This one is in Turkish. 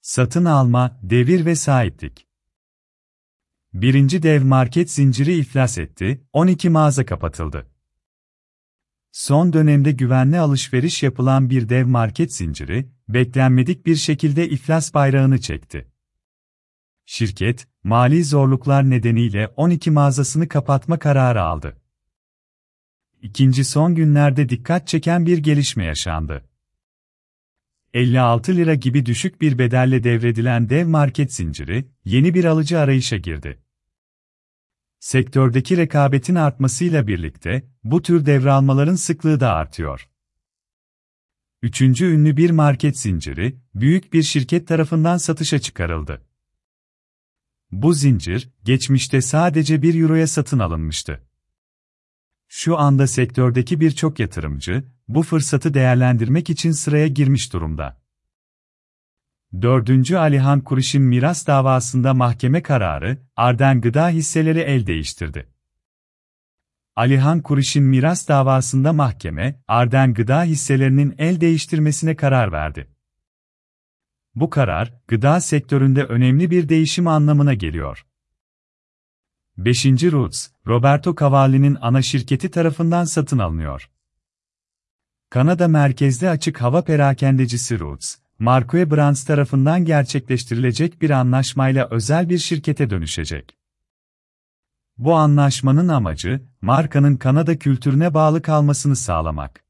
Satın alma, devir ve sahiplik. Birinci dev market zinciri iflas etti, 12 mağaza kapatıldı. Son dönemde güvenli alışveriş yapılan bir dev market zinciri, beklenmedik bir şekilde iflas bayrağını çekti. Şirket, mali zorluklar nedeniyle 12 mağazasını kapatma kararı aldı. İkinci son günlerde dikkat çeken bir gelişme yaşandı. 56 lira gibi düşük bir bedelle devredilen dev market zinciri, yeni bir alıcı arayışa girdi. Sektördeki rekabetin artmasıyla birlikte, bu tür devralmaların sıklığı da artıyor. Üçüncü ünlü bir market zinciri, büyük bir şirket tarafından satışa çıkarıldı. Bu zincir, geçmişte sadece 1 euroya satın alınmıştı. Şu anda sektördeki birçok yatırımcı, bu fırsatı değerlendirmek için sıraya girmiş durumda. 4. Alihan Kuriş'in miras davasında mahkeme kararı, Arden Gıda hisseleri el değiştirdi. Alihan Kuriş'in miras davasında mahkeme, Arden Gıda hisselerinin el değiştirmesine karar verdi. Bu karar, gıda sektöründe önemli bir değişim anlamına geliyor. 5. Roots, Roberto Cavalli'nin ana şirketi tarafından satın alınıyor. Kanada merkezli açık hava perakendecisi Roots, Marque Brands tarafından gerçekleştirilecek bir anlaşmayla özel bir şirkete dönüşecek. Bu anlaşmanın amacı, markanın Kanada kültürüne bağlı kalmasını sağlamak.